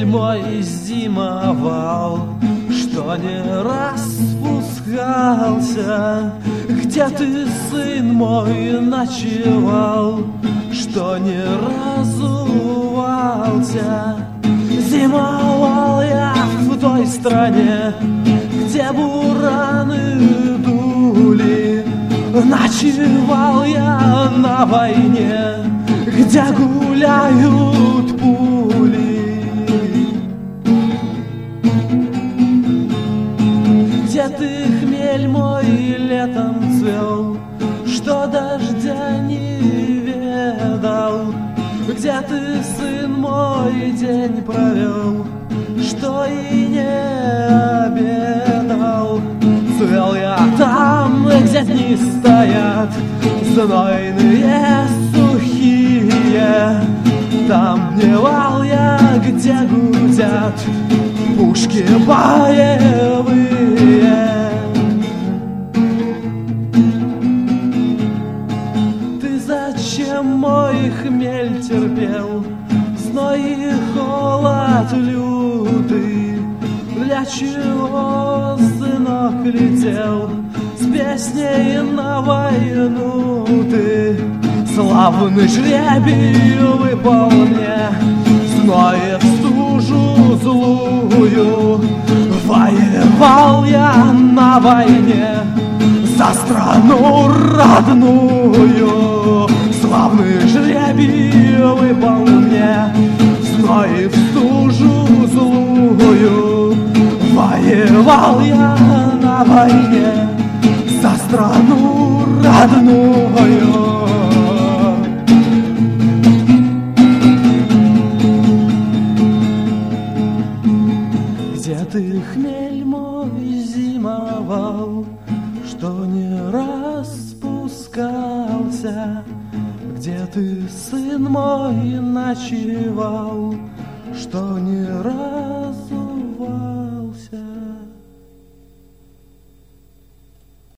мой зимовал, что не распускался. Где ты, сын мой, ночевал, что не разувался? Зимовал я в той стране, где бураны дули. Ночевал я на войне, где гуляют пули. Где ты, хмель мой, летом цвел, что дождя не ведал? Где ты, сын мой, день провел, что и не обедал? Цвел я там, где дни стоят знойные, сухие. Там дневал я, где гудят пушки боевые. Ты зачем, мой хмель, терпел зной и холод лютый? Для чего, сынок, летел с песней на войну ты? Славный жребий выпал мне, зной в стужу злую. Воевал я на войне за страну родную. Славный жребий выпал мне, зной в стужу злую. Воевал я на войне за страну родную. Где ты, хмель мой, зимовал, что не распускался? Где ты, сын мой, ночевал, что не распускался?